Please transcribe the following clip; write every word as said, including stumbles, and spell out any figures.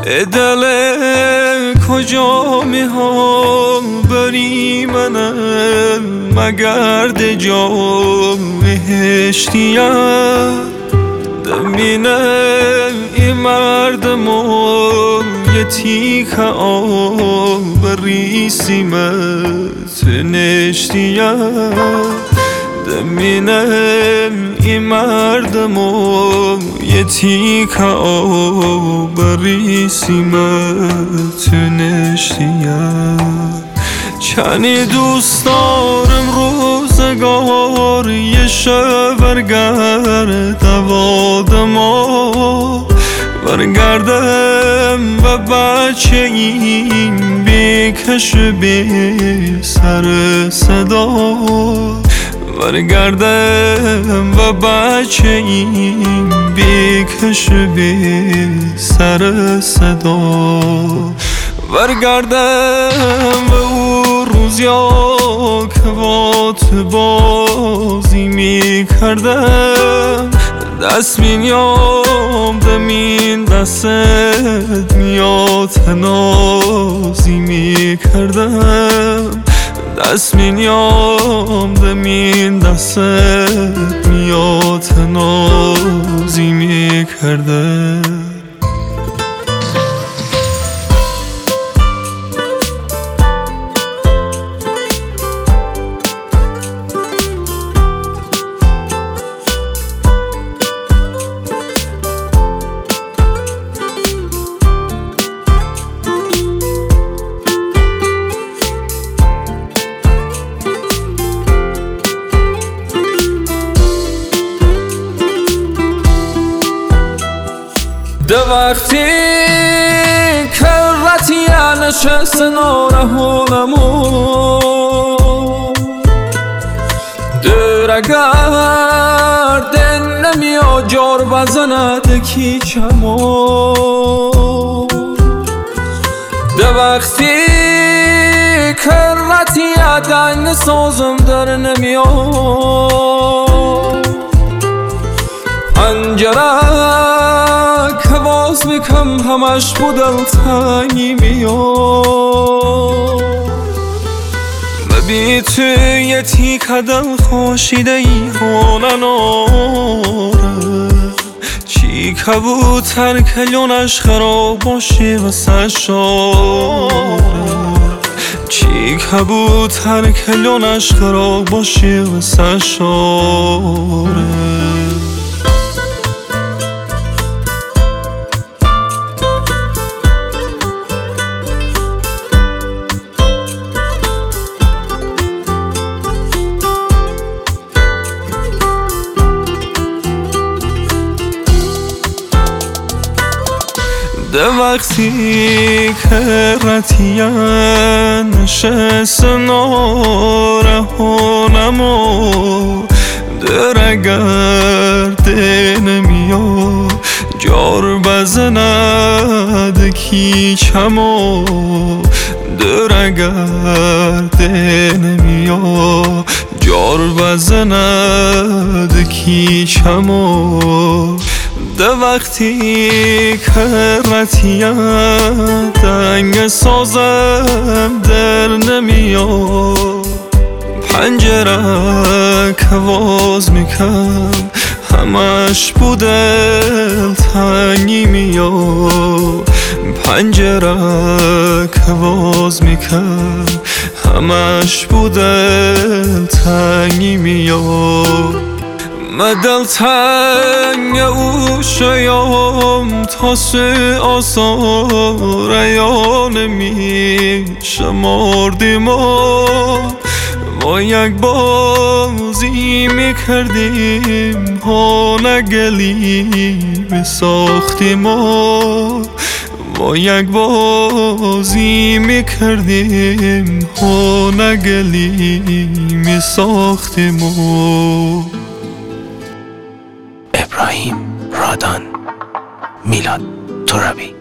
دل کجا میها بری منم مگرد جا بهشتیم دمینه ای مردمو یه تیکه آب ریسیمت نشتیم دمینم ای مردمو یه تیکه آب ریسیمت نشتیم چنی دوست دارم روزگار یه شب برگرد وادما برگردم و بچه این بیکش بی سر صدا برگردم و بچه این بیکش بی سر صدا برگردم و او روزیا که با تو بازی می کردم دست می نیام دمین دستت میاد نازی می کردم دست می نیام دمین دستت میاد نازی می کردم ده وقتی که رتیه نشست نارهونمو در اگر دن نمیا جار بزند کیچمو ده وقتی که رتیه دنگ سازم در نمیا پنجره که باز میکم همش بودل تنگی میاد مبی توی تیکه دل خوشیده ای هانن آره چی کبوتر کلونش خراب باشه واسه شاره چی کبوتر کلونش خراب باشه واسه شاره ده وقتی که رتیه نشست نارهونمو در اگر ده نمیاد جار بزند کیچمو در اگر ده نمیاد جار بزند کیچمو ده وقتی که رتیه دنگ سازم در نمیاد پنجره که باز میکم همش بوده تنگی میاد پنجره که باز میکم همش بوده تنگی میاد مدل تنگ او شیام تا سه آثار یا نمی شمردیم ما یک بازی میکردیم ها نگلی میساختیم ما یک بازی میکردیم ها نگلی میساختیم ابراهیم رادان، میلاد ترابی.